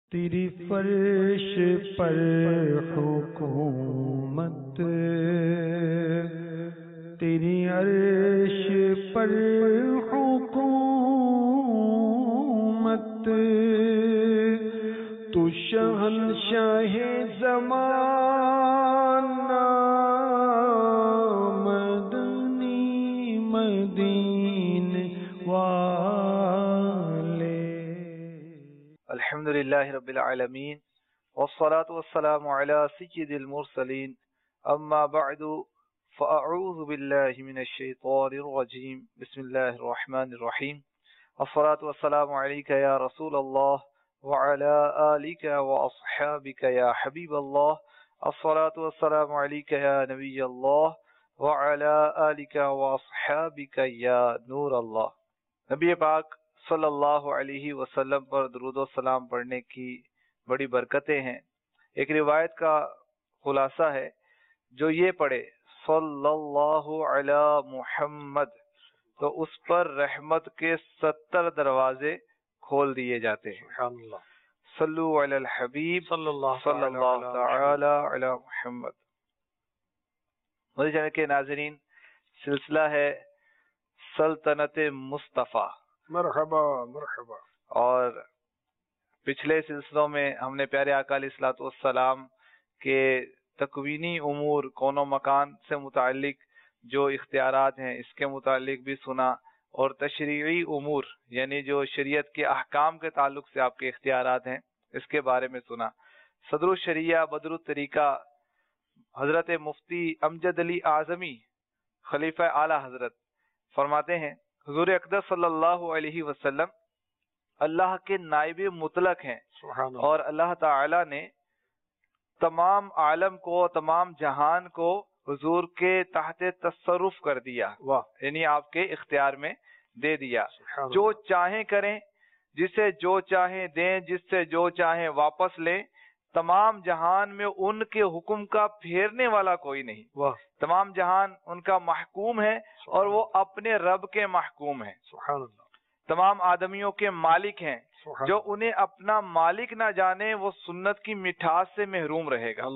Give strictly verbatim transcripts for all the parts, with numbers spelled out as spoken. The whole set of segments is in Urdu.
تیری فرش پر حکومت، تیری عرش پر حکومت، تو شہنشاہ زمانہ مدنی مدینے والے۔ الحمدللہ رب العالمین والصلاة والسلام علی سید المرسلین، اما بعد فاعوذ باللہ من الشیطان الرجیم، بسم اللہ الرحمن الرحیم۔ الصلاة والسلام علیک یا رسول اللہ وعلی آلک واصحابک یا حبیب اللہ۔ الصلاة والسلام علیک یا نبی اللہ وعلی آلک واصحابک یا نور اللہ۔ نبی پاک صلی اللہ علیہ وسلم پر درود و سلام پڑھنے کی بڑی برکتیں ہیں۔ ایک روایت کا خلاصہ ہے، جو یہ پڑھے صلی اللہ علی محمد تو اس پر رحمت کے ستر دروازے کھول دیے جاتے ہیں۔ صلو علی الحبیب صلی اللہ تعالی علی محمد۔ مدنی چینل کے ناظرین، سلسلہ ہے سلطنت مصطفیٰ۔ مرحبا مرحبا۔ اور پچھلے سلسلوں میں ہم نے پیارے آقا علیہ الصلوۃ والسلام کے تکوینی امور، کون و مکان سے متعلق جو اختیارات ہیں اس کے متعلق بھی سنا، اور تشریعی امور یعنی جو شریعت کے احکام کے تعلق سے آپ کے اختیارات ہیں اس کے بارے میں سنا۔ صدر الشریعہ بدر الطریقہ حضرت مفتی امجد علی اعظمی خلیفہ اعلی حضرت فرماتے ہیں، حضور اقدس صلی اللہ علیہ وسلم اللہ کے نائب مطلق ہیں، اور اللہ تعالی نے تمام عالم کو، تمام جہان کو حضور کے تحت تصرف کر دیا، یعنی آپ کے اختیار میں دے دیا۔ جو چاہیں کریں، جسے جو چاہیں دیں، جس سے جو چاہیں واپس لیں۔ تمام جہان میں ان کے حکم کا پھیرنے والا کوئی نہیں۔ تمام جہان ان کا محکوم ہے اور وہ اپنے رب کے محکوم ہیں۔ تمام آدمیوں کے مالک ہیں، جو انہیں اپنا مالک نہ جانے وہ سنت کی مٹھاس سے محروم رہے گا۔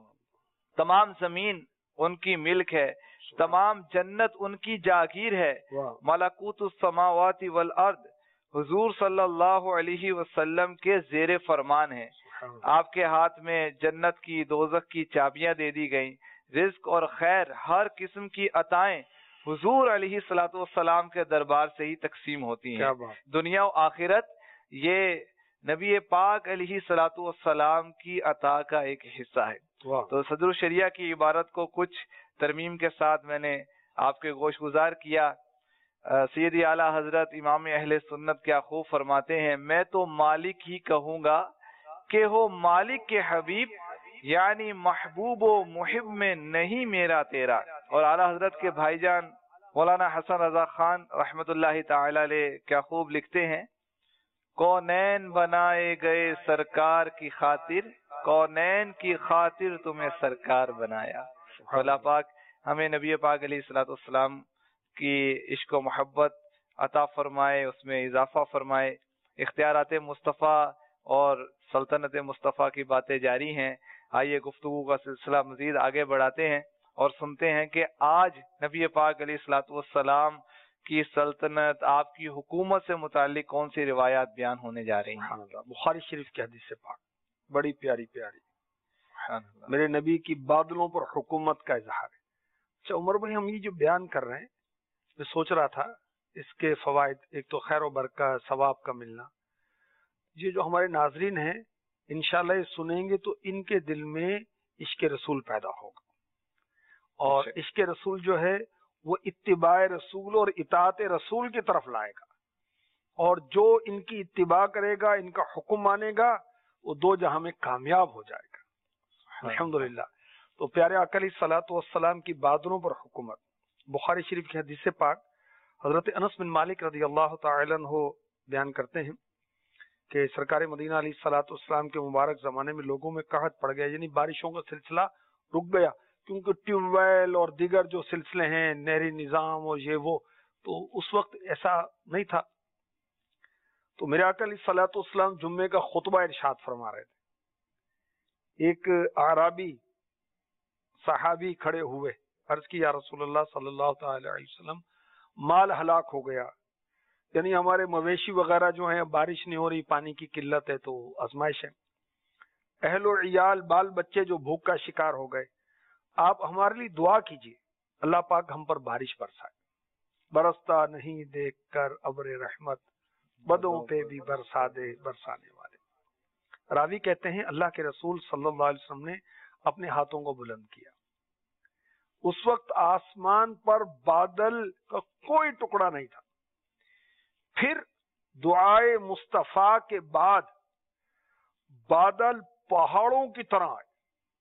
تمام زمین ان کی ملک ہے، تمام جنت ان کی جاگیر ہے۔ ملکوت السماوات والارض حضور صلی اللہ علیہ وسلم کے زیر فرمان ہے۔ آپ کے ہاتھ میں جنت کی، دوزخ کی چابیاں دے دی گئیں۔ رزق اور خیر، ہر قسم کی عطائیں حضور علیہ الصلوۃ والسلام کے دربار سے ہی تقسیم ہوتی ہیں۔ دنیا و آخرت یہ نبی پاک علیہ الصلوۃ والسلام کی عطا کا ایک حصہ ہے۔ تو صدر الشریعہ کی عبارت کو کچھ ترمیم کے ساتھ میں نے آپ کے گوش گزار کیا۔ سیدی اعلیٰ حضرت امام اہل سنت کیا خوب فرماتے ہیں، میں تو مالک ہی کہوں گا کہ ہو مالک کے حبیب، یعنی محبوب و محب میں نہیں میرا تیرا۔ اور اعلیٰ حضرت کے بھائی جان مولانا حسن رضا خان رحمت اللہ تعالی علیہ کیا خوب لکھتے ہیں، کونین بنائے گئے سرکار کی خاطر، کونین کی خاطر تمہیں سرکار بنایا۔ اللہ پاک ہمیں نبی پاک علیہ الصلوۃ والسلام کی عشق و محبت عطا فرمائے، اس میں اضافہ فرمائے۔ اختیارات مصطفیٰ اور سلطنت مصطفیٰ کی باتیں جاری ہیں۔ آئیے گفتگو کا سلسلہ مزید آگے بڑھاتے ہیں اور سنتے ہیں کہ آج نبی پاک علیہ الصلوۃ والسلام کی سلطنت، آپ کی حکومت سے متعلق کون سی روایات بیان ہونے جا رہی ہیں۔ بخاری شریف کی حدیث پاک بڑی پیاری پیاری، میرے نبی کی بادلوں پر حکومت کا اظہار ہے۔ اچھا عمر بھائی، ہم یہ جو بیان کر رہے ہیں، میں سوچ رہا تھا اس کے فوائد، ایک تو خیر و برکت، ثواب کا ملنا۔ یہ جو ہمارے ناظرین ہیں انشاءاللہ یہ سنیں گے تو ان کے دل میں عشق رسول پیدا ہوگا، اور عشق رسول جو ہے وہ اتباع رسول اور اطاعت رسول کی طرف لائے گا، اور جو ان کی اتباع کرے گا، ان کا حکم مانے گا، وہ دو جہاں میں کامیاب ہو جائے گا الحمدللہ۔ تو پیارے آقا علیہ الصلوۃ والسلام کی بادلوں پر حکومت، بخاری شریف کی حدیث پاک حضرت انس بن مالک رضی اللہ تعالی عنہ بیان کرتے ہیں کہ سرکار مدینہ علیہ الصلوۃ والسلام کے مبارک زمانے میں لوگوں میں قحط پڑ گیا، یعنی بارشوں کا سلسلہ رک گیا، کیونکہ ٹیوب ویل اور دیگر جو سلسلے ہیں، نہری نظام اور یہ وہ، تو اس وقت ایسا نہیں تھا۔ تو میرے آقا علیہ الصلوۃ والسلام جمعے کا خطبہ ارشاد فرما رہے تھے. ایک اعرابی صحابی کھڑے ہوئے, عرض کی یا رسول اللہ صلی اللہ تعالی علیہ وسلم مال ہلاک ہو گیا, یعنی ہمارے مویشی وغیرہ جو ہیں بارش نہیں ہو رہی, پانی کی قلت ہے, تو آزمائش ہے, اہل و عیال بال بچے جو بھوک کا شکار ہو گئے, آپ ہمارے لیے دعا کیجیے اللہ پاک ہم پر بارش برسائے. برستا نہیں دیکھ کر ابر رحمت, بدوں پہ بھی برسا دے برسانے والے. راوی کہتے ہیں اللہ کے رسول صلی اللہ علیہ وسلم نے اپنے ہاتھوں کو بلند کیا. اس وقت آسمان پر بادل کا کوئی ٹکڑا نہیں تھا. پھر دعائے مصطفیٰ کے بعد بادل پہاڑوں کی طرح آئے,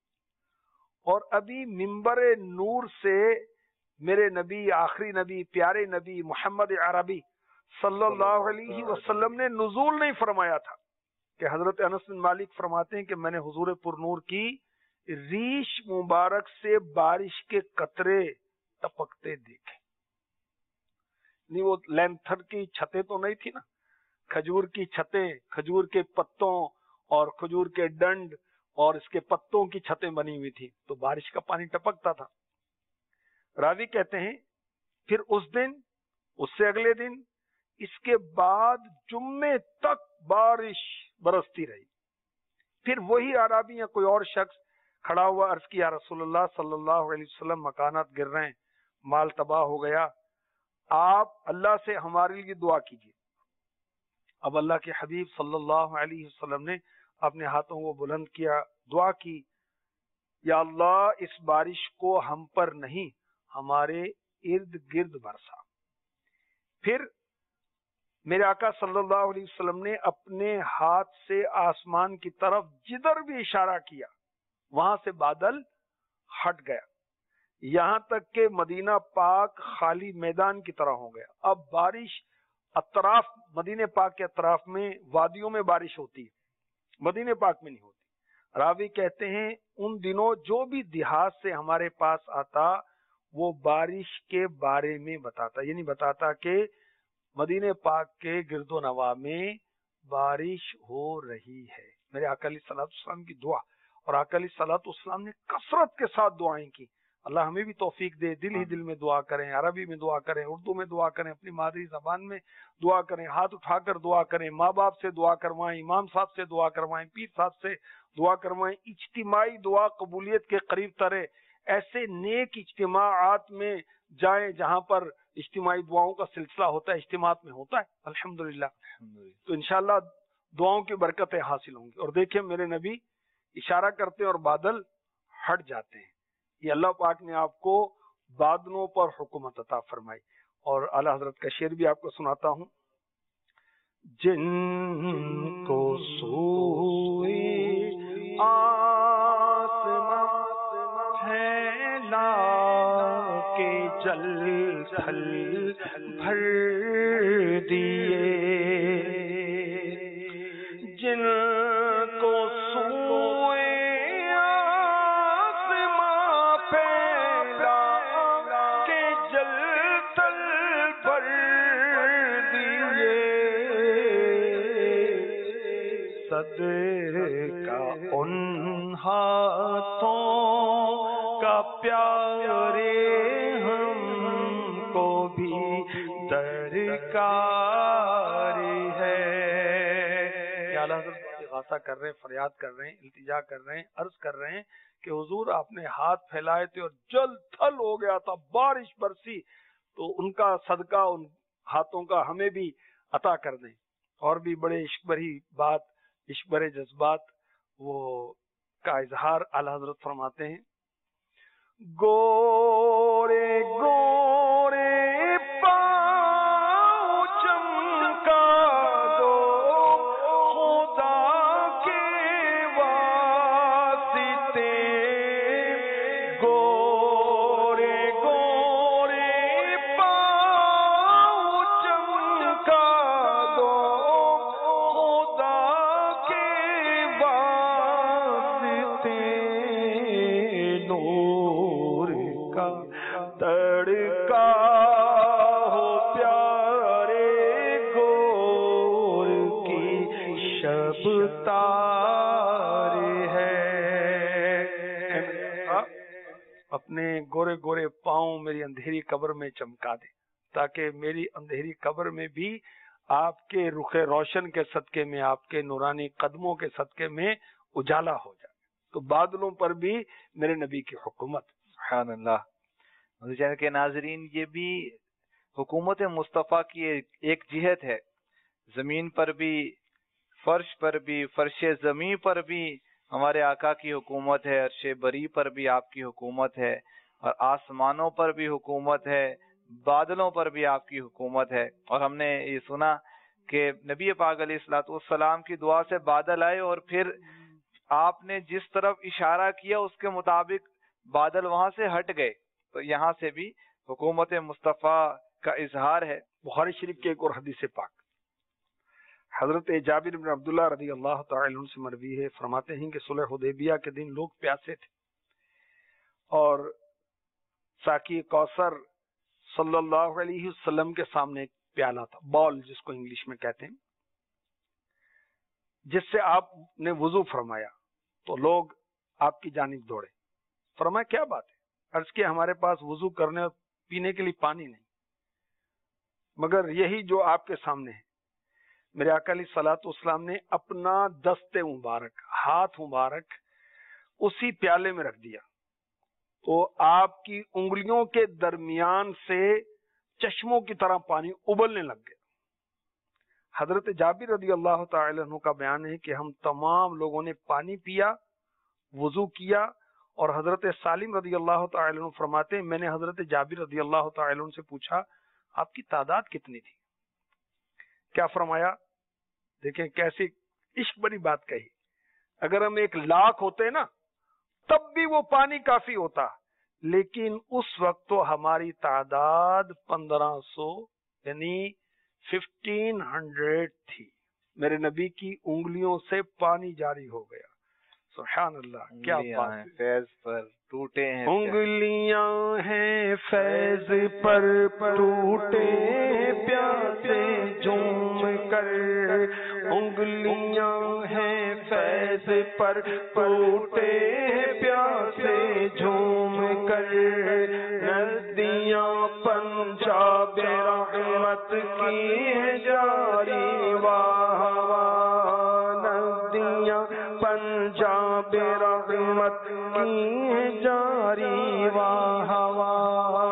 اور ابھی منبر نور سے میرے نبی, آخری نبی, پیارے نبی محمد عربی صلی اللہ علیہ وسلم نے نزول نہیں فرمایا تھا کہ حضرت انس بن مالک فرماتے ہیں کہ میں نے حضور پر نور کی ریش مبارک سے بارش کے قطرے ٹپکتے دیکھے. نہیں وہ لینتھر کی چھتیں تو نہیں تھی نا, کھجور کی چھتیں, کھجور کے پتوں اور کھجور کے ڈنڈ اور اس کے پتوں کی چھتیں بنی ہوئی تھی, تو بارش کا پانی ٹپکتا تھا. راوی کہتے ہیں پھر اس دن, اس سے اگلے دن, اس کے بعد جمعے تک بارش برستی رہی. پھر وہی اعرابی یا کوئی اور شخص کھڑا ہوا, عرض کیا رسول اللہ صلی اللہ علیہ وسلم مکانات گر رہے ہیں, مال تباہ ہو گیا, آپ اللہ سے ہمارے لیے دعا کیجیے. اب اللہ کے حبیب صلی اللہ علیہ وسلم نے اپنے ہاتھوں کو بلند کیا, دعا کی, یا اللہ اس بارش کو ہم پر نہیں ہمارے ارد گرد برسا. پھر میرے آقا صلی اللہ علیہ وسلم نے اپنے ہاتھ سے آسمان کی طرف جدھر بھی اشارہ کیا وہاں سے بادل ہٹ گیا, یہاں تک کہ مدینہ پاک خالی میدان کی طرح ہو گیا. اب بارش اطراف, مدینہ پاک کے اطراف میں وادیوں میں بارش ہوتی ہے, مدینہ پاک میں نہیں ہوتی. راوی کہتے ہیں ان دنوں جو بھی دیہات سے ہمارے پاس آتا وہ بارش کے بارے میں بتاتا, یعنی بتاتا کہ مدینہ پاک کے گرد و نواح میں بارش ہو رہی ہے. میرے آقا علیہ الصلوۃ والسلام کی دعا, اور آقا علیہ الصلوۃ والسلام نے کثرت کے ساتھ دعائیں کی. اللہ ہمیں بھی توفیق دے, دل ہی دل میں دعا کریں, عربی میں دعا کریں, اردو میں دعا کریں, اپنی مادری زبان میں دعا کریں, ہاتھ اٹھا کر دعا کریں, ماں باپ سے دعا کروائیں, امام صاحب سے دعا کروائیں, پیر صاحب سے دعا کروائیں. اجتماعی دعا قبولیت کے قریب ترے ایسے نیک اجتماعات میں جائیں جہاں پر اجتماعی دعاؤں کا سلسلہ ہوتا ہے, اجتماعات میں ہوتا ہے الحمدللہ. تو انشاءاللہ دعاؤں کی برکتیں حاصل ہوں گی. اور دیکھیں میرے نبی اشارہ کرتے اور بادل ہٹ جاتے ہیں. یہ اللہ پاک نے آپ کو بادلوں پر حکومت عطا فرمائی. اور اعلیٰ حضرت کا شعر بھی آپ کو سناتا ہوں. جن کو سوئے آسمان پھیلا کے جل تھل بھر دیے, جن کو سوئے آسمان پھیلا کے جل تھل بھر دیے, صدقہ ان ہاتھوں کا پیارے ہم کو بھی درکار ہے. کیا اللہ حضرت استغاثہ کر رہے ہیں, فریاد کر رہے ہیں, التجا کر رہے ہیں, عرض کر رہے ہیں کہ حضور آپ نے ہاتھ پھیلائے تھے اور جل تھل ہو گیا تھا, بارش برسی, تو ان کا صدقہ ان ہاتھوں کا ہمیں بھی عطا کر دیں. اور بھی بڑے عشق بھری بات, عشق بھرے جذبات وہ کا اظہار اعلیٰ حضرت فرماتے ہیں. گورے گورے پاؤں چمکا دو خدا کے واسطے, گورے گورے پاؤں چمکا دو خدا کے واسطے, نور کا تڑکا اپنے گورے گورے پاؤں میری اندھیری قبر میں چمکا دے، تاکہ میری اندھیری قبر میں بھی آپ کے رخ روشن کے صدقے میں، آپ کے نورانی قدموں کے صدقے میں اجالا ہو جائے۔ تو بادلوں پر بھی میرے نبی کی حکومت۔ سبحان اللہ۔ چینل کے ناظرین، یہ بھی حکومت مصطفیٰ کی ایک جہت ہے، زمین پر بھی، فرش پر بھی، فرش زمین پر بھی ہمارے آقا کی حکومت ہے، عرش بری پر بھی آپ کی حکومت ہے، اور آسمانوں پر بھی حکومت ہے، بادلوں پر بھی آپ کی حکومت ہے۔ اور ہم نے یہ سنا کہ نبی پاک علیہ الصلوۃ والسلام کی دعا سے بادل آئے، اور پھر آپ نے جس طرف اشارہ کیا اس کے مطابق بادل وہاں سے ہٹ گئے۔ تو یہاں سے بھی حکومت مصطفیٰ کا اظہار ہے۔ بخاری شریف کے ایک اور حدیث پاک حضرت جابر بن عبداللہ رضی اللہ تعالی عنہ سے مروی ہے، فرماتے ہیں کہ صلح حدیبیہ کے دن لوگ پیاسے تھے، اور ساقی کوثر صلی اللہ علیہ وسلم کے سامنے ایک پیالہ تھا، بال جس کو انگلش میں کہتے ہیں، جس سے آپ نے وضو فرمایا تو لوگ آپ کی جانب دوڑے۔ فرمایا کیا بات ہے؟ عرض کیا ہمارے پاس وضو کرنے اور پینے کے لیے پانی نہیں، مگر یہی جو آپ کے سامنے ہے۔ میرے آقا علیہ الصلوۃ والسلام نے اپنا دست مبارک، ہاتھ مبارک اسی پیالے میں رکھ دیا، تو آپ کی انگلیوں کے درمیان سے چشموں کی طرح پانی ابلنے لگ گیا۔ حضرت جابر رضی اللہ تعالی عنہ کا بیان ہے کہ ہم تمام لوگوں نے پانی پیا، وضو کیا، اور حضرت سالم رضی اللہ تعالی عنہ فرماتے ہیں میں نے حضرت جابر رضی اللہ تعالی عنہ سے پوچھا آپ کی تعداد کتنی تھی؟ کیا فرمایا؟ دیکھیں کیسی عشق بڑی بات کہی، اگر ہم ایک لاکھ ہوتے نا تب بھی وہ پانی کافی ہوتا، لیکن اس وقت تو ہماری تعداد پندرہ سو یعنی ففٹین ہنڈریڈ تھی۔ میرے نبی کی انگلیوں سے پانی جاری ہو گیا۔ سبحان اللہ، کیا بات ہے، فیض پر ٹوٹے ہیں، انگلیاں ہیں فیض پر ٹوٹے پیاسے جھوم کر، انگلیاں ہیں فیض پر ٹوٹے پیاسے جھوم کر، ندیاں پنجاب رحمت کی جاری واہ واہ، ندیاں پنجاب رحمت کی جاری واہ واہ۔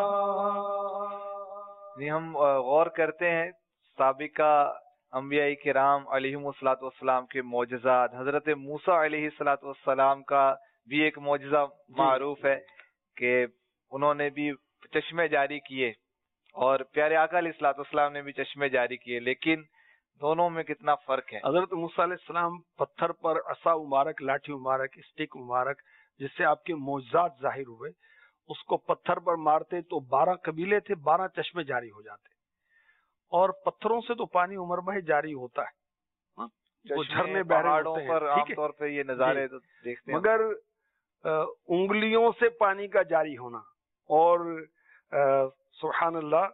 جی، ہم غور کرتے ہیں سابقہ انبیاء کرام علیہم الصلوۃ والسلام کے معجزات۔ حضرت موسیٰ علیہ الصلوۃ والسلام کا بھی ایک معجزہ معروف ہے کہ انہوں نے بھی چشمے جاری کیے، اور پیارے آقا علیہ الصلوۃ والسلام نے بھی چشمے جاری کیے، لیکن دونوں میں کتنا فرق ہے۔ حضرت موسیٰ علیہ السلام پتھر پر عصا مبارک، لاٹھی مبارک، اسٹک مبارک جس سے آپ کے معجزات ظاہر ہوئے، اس کو پتھر پر مارتے تو بارہ قبیلے تھے، بارہ چشمے جاری ہو جاتے، اور پتھروں سے تو پانی عمر بھائی جاری ہوتا ہے، وہ جھرنے بہ رہے ہوتے ہیں، پر عام طور پہ یہ نظارے تو دیکھتے ہیں، مگر انگلیوں سے پانی کا جاری ہونا اور سبحان اللہ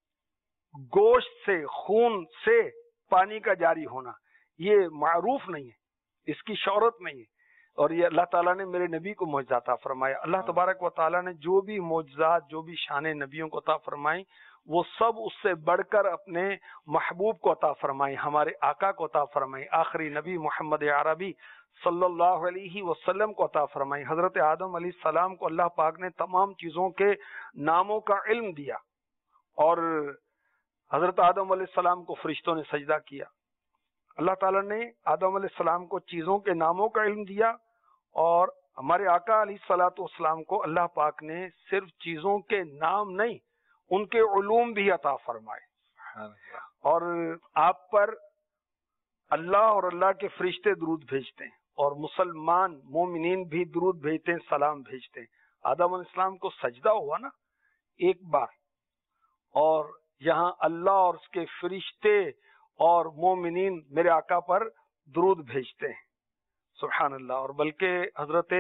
گوشت سے، خون سے پانی کا جاری ہونا یہ معروف نہیں ہے، اس کی شہرت نہیں ہے، اور یہ اللہ تعالیٰ نے میرے نبی کو معجزات عطا فرمایا۔ اللہ تبارک و تعالیٰ نے جو بھی معجزات، جو بھی شان نبیوں کو عطا فرمائی، وہ سب اس سے بڑھ کر اپنے محبوب کو عطا فرمائی، ہمارے آقا کو عطا فرمائی، آخری نبی محمد عربی صلی اللہ علیہ وسلم کو عطا فرمائی۔ حضرت آدم علیہ السلام کو اللہ پاک نے تمام چیزوں کے ناموں کا علم دیا، اور حضرت آدم علیہ السلام کو فرشتوں نے سجدہ کیا۔ اللہ تعالیٰ نے آدم علیہ السلام کو چیزوں کے ناموں کا علم دیا، اور ہمارے آقا علیہ الصلوۃ والسلام کو اللہ پاک نے صرف چیزوں کے نام نہیں، ان کے علوم بھی عطا فرمائے، اور آپ پر اللہ اور اللہ کے فرشتے درود بھیجتے ہیں، اور مسلمان مومنین بھی درود بھیجتے ہیں، سلام بھیجتے ہیں۔ آدم علیہ السلام کو سجدہ ہوا نا ایک بار، اور یہاں اللہ اور اس کے فرشتے اور مومنین میرے آقا پر درود بھیجتے ہیں، سبحان اللہ۔ اور بلکہ حضرت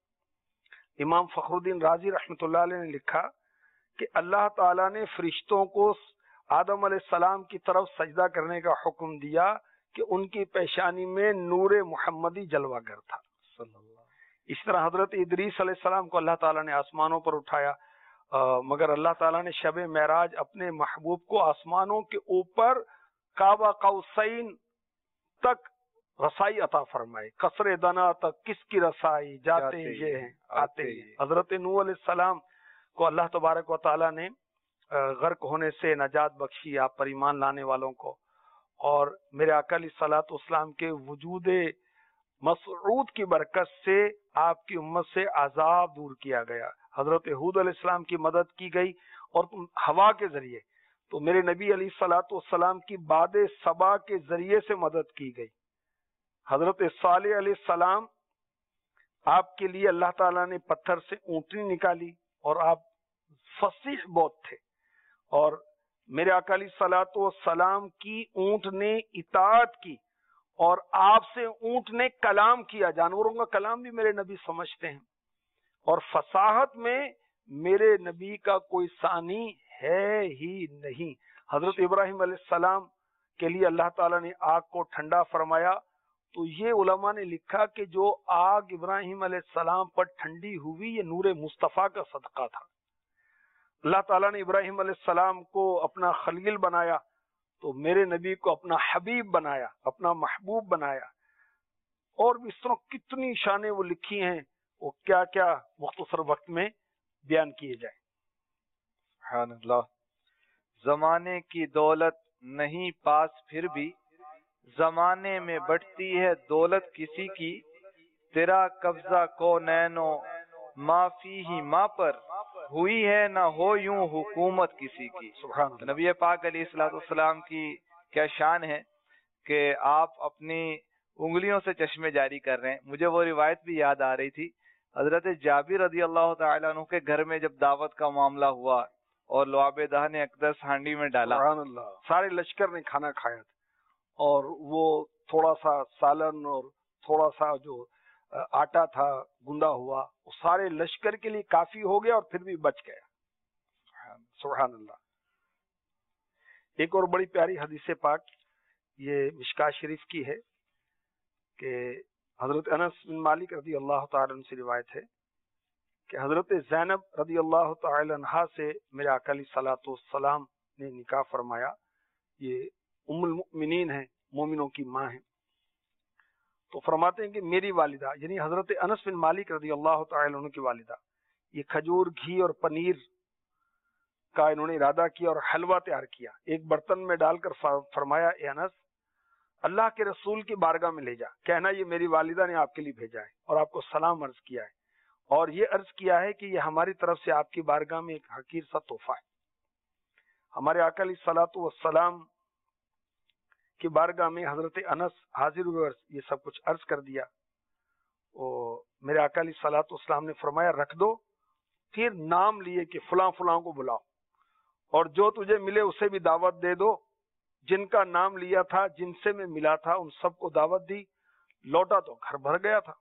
امام فخر الدین رازی رحمۃ اللہ علیہ نے لکھا کہ اللہ تعالیٰ نے فرشتوں کو آدم علیہ السلام کی طرف سجدہ کرنے کا حکم دیا کہ ان کی پیشانی میں نور محمدی جلوہ گر تھا، اس طرح حضرت ادریس علیہ السلام کو اللہ تعالیٰ نے آسمانوں پر اٹھایا، آ, مگر اللہ تعالیٰ نے شب معراج اپنے محبوب کو آسمانوں کے اوپر کعبہ قوسین تک رسائی عطا فرمائے، قصر دنا تک کس کی رسائی، جاتے یہ ہیں آتے ہیں۔ حضرت نوح علیہ السلام کو اللہ تبارک و تعالیٰ نے غرق ہونے سے نجات بخشی، آپ پر ایمان لانے والوں کو، اور میرے آقا علیہ الصلوۃ والسلام کے وجود مسعود کی برکت سے آپ کی امت سے عذاب دور کیا گیا۔ حضرت ہود علیہ السلام کی مدد کی گئی اور ہوا کے ذریعے، تو میرے نبی علیہ الصلوۃ والسلام کی باد صبا کے ذریعے سے مدد کی گئی۔ حضرت صالح علیہ السلام، آپ کے لیے اللہ تعالیٰ نے پتھر سے اونٹنی نکالی اور آپ فصیح بہت تھے، اور میرے آقا علیہ الصلوۃ والسلام کی اونٹ نے اطاعت کی اور آپ سے اونٹ نے کلام کیا۔ جانوروں کا کلام بھی میرے نبی سمجھتے ہیں، اور فصاحت میں میرے نبی کا کوئی ثانی ہے ہی نہیں۔ حضرت ابراہیم علیہ السلام کے لیے اللہ تعالیٰ نے آگ کو ٹھنڈا فرمایا، تو یہ علماء نے لکھا کہ جو آگ ابراہیم علیہ السلام پر ٹھنڈی ہوئی یہ نور مصطفیٰ کا صدقہ تھا۔ اللہ تعالیٰ نے ابراہیم علیہ السلام کو اپنا خلیل بنایا، تو میرے نبی کو اپنا حبیب بنایا، اپنا محبوب بنایا، اور بھی اس طرح کتنی شانیں وہ لکھی ہیں، وہ کیا کیا مختصر وقت میں بیان کیے جائیں۔ سبحان اللہ۔ زمانے کی دولت نہیں پاس پھر بھی زمانے میں بٹتی ہے دولت کسی کی، تیرا قبضہ کونینو ما فیہ ما پر ہوئی ہے نہ ہو یوں حکومت کسی کی۔ سبحان اللہ۔ نبی پاک علیہ الصلوۃ والسلام کی کیا شان ہے کہ آپ اپنی انگلیوں سے چشمے جاری کر رہے ہیں۔ مجھے وہ روایت بھی یاد آ رہی تھی، حضرت جابر رضی اللہ تعالیٰ عنہ کے گھر میں جب دعوت کا معاملہ ہوا اور لعاب دہ نے اقدس ہانڈی میں ڈالا، سبحان اللہ، سارے لشکر نے کھانا کھایا تھا، اور وہ تھوڑا سا سالن اور تھوڑا سا جو آٹا تھا گندا ہوا، وہ سارے لشکر کے لیے کافی ہو گیا اور پھر بھی بچ گیا۔ سبحان اللہ۔ ایک اور بڑی پیاری حدیث پاک یہ مشکاہ شریف کی ہے کہ حضرت انس بن مالک رضی اللہ تعالی عنہ سے روایت ہے کہ حضرت زینب رضی اللہ تعالی عنہا سے میرے آقا علیہ الصلوۃ والسلام نے نکاح فرمایا۔ یہ ام المؤمنین ہیں، مومنوں کی ماں ہیں۔ تو فرماتے ہیں کہ میری والدہ یعنی حضرت انس بن مالک رضی اللہ تعالی عنہ کی والدہ یہ کھجور، گھی اور پنیر کا انہوں نے ارادہ کیا اور حلوہ تیار کیا، ایک برتن میں ڈال کر فرمایا، اے انس اللہ کے رسول کی بارگاہ میں لے جا، کہنا یہ میری والدہ نے آپ کے لیے بھیجا ہے اور آپ کو سلام عرض کیا ہے، اور یہ عرض کیا ہے کہ یہ ہماری طرف سے آپ کی بارگاہ میں ایک حقیر سا تحفہ ہے۔ ہمارے آقا علیہ الصلوۃ والسلام کی بارگاہ میں حضرت انس حاضر ہوئے اور یہ سب کچھ عرض کر دیا۔ اور میرے آقا علیہ الصلوۃ والسلام نے فرمایا رکھ دو، پھر نام لیے کہ فلاں فلاں کو بلاؤ، اور جو تجھے ملے اسے بھی دعوت دے دو، جن کا نام لیا تھا، جن سے میں ملا تھا ان سب کو دعوت دی، لوٹا تو گھر بھر گیا تھا۔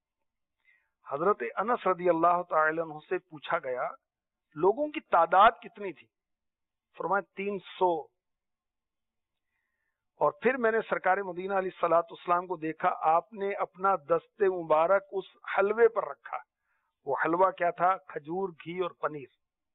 حضرت انس رضی اللہ تعالی عنہ سے پوچھا گیا لوگوں کی تعداد کتنی تھی؟ فرمایا تین سو۔ اور پھر میں نے سرکار مدینہ علیہ الصلوۃ والسلام کو دیکھا، آپ نے اپنا دست مبارک اس حلوے پر رکھا۔ وہ حلوہ کیا تھا؟ کھجور، گھی اور پنیر۔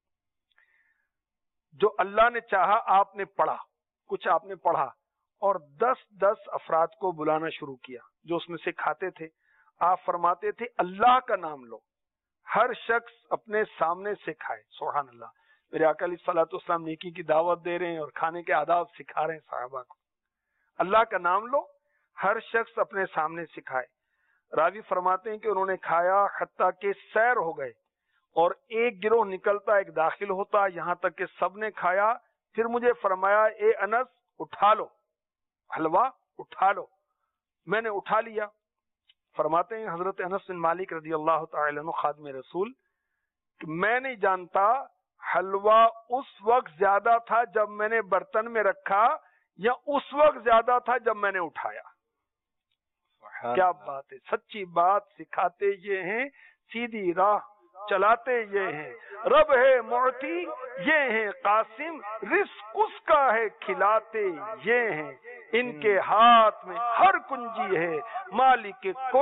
جو اللہ نے چاہا آپ نے پڑھا، کچھ آپ نے پڑھا، اور دس دس افراد کو بلانا شروع کیا جو اس میں سے کھاتے تھے۔ آپ فرماتے تھے اللہ کا نام لو، ہر شخص اپنے سامنے سے کھائے۔ سبحان اللہ۔ میرے آقا علیہ الصلوۃ والسلام نیکی کی دعوت دے رہے ہیں اور کھانے کے آداب سکھا رہے ہیں صحابہ کو۔ اللہ کا نام لو، ہر شخص اپنے سامنے سے کھائے۔ راوی فرماتے ہیں کہ انہوں نے کھایا حتیٰ کہ سیر ہو گئے، اور ایک گروہ نکلتا ایک داخل ہوتا، یہاں تک کہ سب نے کھایا۔ پھر مجھے فرمایا اے انس اٹھا لو حلوہ، اٹھا لو۔ میں نے اٹھا لیا۔ فرماتے ہیں حضرت انس بن مالک رضی اللہ تعالی عنہ خادم رسول کہ میں نہیں جانتا حلوہ اس وقت زیادہ تھا جب میں نے برتن میں رکھا یا اس وقت زیادہ تھا جب میں نے اٹھایا۔ کیا بات ہے، سچی بات سکھاتے یہ ہیں، سیدھی راہ چلاتے یہ ہیں، رب ہے معطی یہ ہیں قاسم، رزق اس کا ہے کھلاتے یہ ہیں، ان کے ہاتھ میں ہر کنجی ہے، مالک کل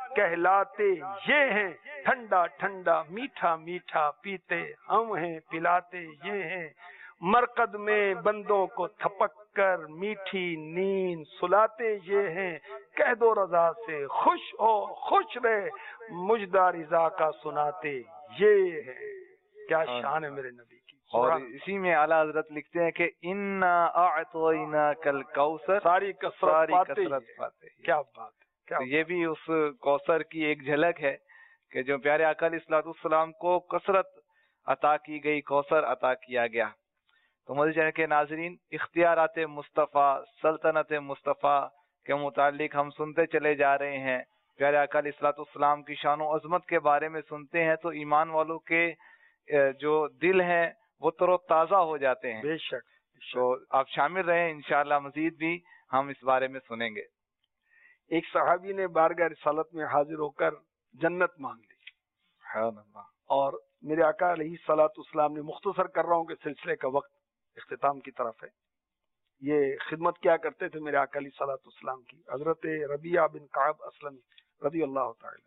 کہلاتے یہ ہیں، ٹھنڈا ٹھنڈا میٹھا میٹھا پیتے ہم ہیں، پلاتے یہ ہیں، مرقد میں بندوں کو تھپک کر میٹھی نیند سلاتے یہ ہیں، کہہ دو رضا سے خوش ہو خوش رہے، مجدہ رضا کا سناتے یہ ہے۔ کیا شان ہے میرے نبی کی۔ اور اسی میں اعلیٰ حضرت لکھتے ہیں کہ انا اعطیناک الکوثر، ساری کثرت پاتے پاتے۔ کیا بات ہے، تو یہ بھی اس کوثر کی ایک جھلک ہے کہ جو پیارے آقا علیہ الصلوۃ والسلام کو کثرت عطا کی گئی، کوثر عطا کیا گیا۔ تو مدنی چینل کے ناظرین، اختیارات مصطفیٰ، سلطنت مصطفیٰ کے متعلق ہم سنتے چلے جا رہے ہیں۔ پیارے آقا علیہ الصلوۃ والسلام کی شان و عظمت کے بارے میں سنتے ہیں تو ایمان والوں کے جو دل ہیں وہ تر و تازہ ہو جاتے ہیں۔ بے شک۔ تو آپ شامل رہیں، انشاءاللہ مزید بھی ہم اس بارے میں سنیں گے۔ ایک صحابی نے بارگاہ رسالت میں حاضر ہو کر جنت مانگ لی، سبحان اللہ۔ اور میرے آقا علیہ الصلوۃ والسلام نے، مختصر کر رہا ہوں کہ سلسلے کا وقت اختتام کی طرف ہے، یہ خدمت کیا کرتے تھے میرے آقا علیہ الصلوۃ والسلام کی، حضرت ربیعہ بن کعب اسلمی رضی اللہ تعالی۔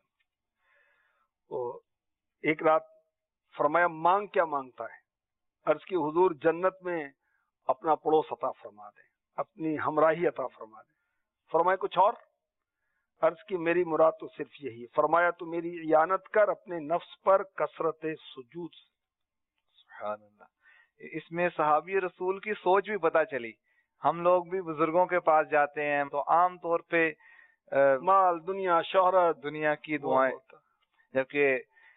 تو ایک رات فرمایا مانگ کیا مانگتا ہے؟ عرض کی حضور جنت میں اپنا پڑوس عطا فرما دیں، اپنی ہمراہی عطا فرما دیں۔ فرمایا کچھ اور؟ عرض کی میری مراد تو صرف یہی ہے۔ فرمایا تو میری اعانت کر اپنے نفس پر کثرت سجود۔ سبحان اللہ۔ اس میں صحابی رسول کی سوچ بھی پتہ چلی۔ ہم لوگ بھی بزرگوں کے پاس جاتے ہیں تو عام طور پہ مال، دنیا، شہرت، دنیا کی دعائیں، جبکہ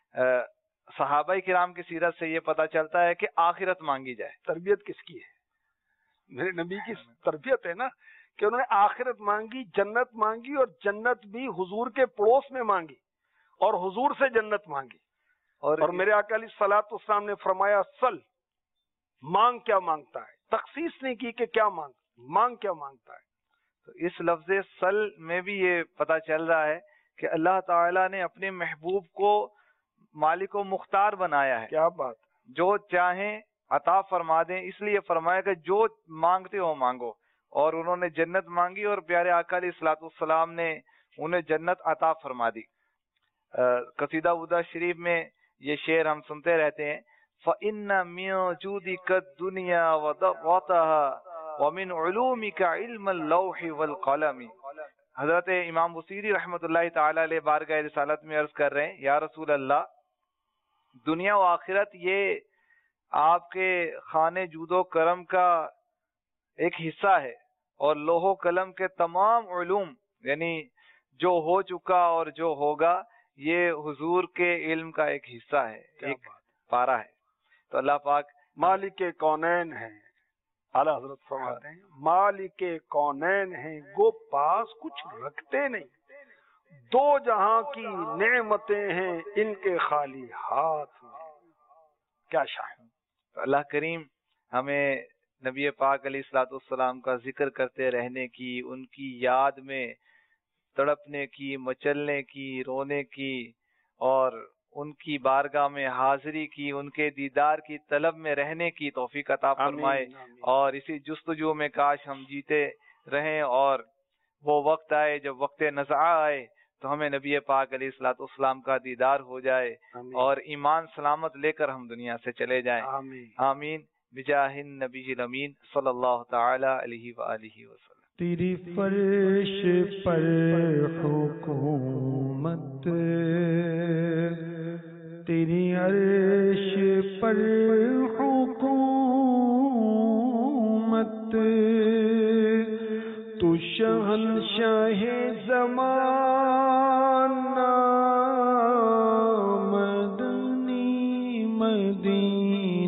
صحابہ کرام کی سیرت سے یہ پتہ چلتا ہے کہ آخرت مانگی جائے۔ تربیت کس کی ہے؟ میرے نبی کی تربیت ہے نا، کہ انہوں نے آخرت مانگی، جنت مانگی، اور جنت بھی حضور کے پڑوس میں مانگی، اور حضور سے جنت مانگی۔ اور, اور میرے آقا علیہ الصلوۃ والسلام نے فرمایا سل، مانگ کیا مانگتا ہے، تخصیص نہیں کی کہ کیا مانگ، مانگ کیا مانگتا ہے۔ تو اس لفظ سل میں بھی یہ پتہ چل رہا ہے کہ اللہ تعالیٰ نے اپنے محبوب کو مالک و مختار بنایا ہے، کیا بات، جو چاہیں عطا فرما دیں، اس لیے فرمایا کہ جو مانگتے ہو مانگو، اور انہوں نے جنت مانگی اور پیارے آقا علیہ الصلوۃ والسلام نے انہیں جنت عطا فرما دی۔ قصیدہ ودا شریف میں یہ شعر ہم سنتے رہتے ہیں، فَإِنَّ مِن جُودِكَ الدُّنْيَا وَضَوْءَتَهَا وَمِنْ عُلُومِكَ عِلْمَ اللَّوْحِ وَالْقَلَمِ۔ حضرت امام بصیری رحمۃ اللہ تعالی علیہ بارگاہ رسالت میں عرض کر رہے ہیں، یا رسول اللہ، دنیا و آخرت یہ آپ کے خانے جود و کرم کا ایک حصہ ہے، اور لوح و قلم کے تمام علوم، یعنی جو ہو چکا اور جو ہوگا، یہ حضور کے علم کا ایک حصہ ہے، ایک پارہ ہے۔ تو اللہ پاک مالک کونین ہیں، اعلیٰ حضرت فرماتے ہیں مالک کونین ہیں، گو پاس کچھ رکھتے نہیں، دو جہاں کی نعمتیں ہیں ان کے خالی ہاتھ میں۔ کیا شان۔ اللہ کریم ہمیں نبی پاک علیہ الصلوۃ والسلام کا ذکر کرتے رہنے کی، ان کی یاد میں تڑپنے کی، مچلنے کی، رونے کی، اور ان کی بارگاہ میں حاضری کی، ان کے دیدار کی طلب میں رہنے کی توفیق عطا فرمائے۔ اور اسی جستجو میں کاش ہم جیتے رہیں، اور وہ وقت آئے جب وقت نزع آئے تو ہمیں نبی پاک علیہ الصلوۃ والسلام کا دیدار ہو جائے، اور ایمان سلامت لے کر ہم دنیا سے چلے جائیں۔ آمین آمین بجاہ النبی الامین صلی اللہ تعالی علیہ وآلہ وسلم۔ تیری فرش پر حکومت، تیری عرش پر حکومت، تو شہنشاہ زمانہ، مدنی مدینہ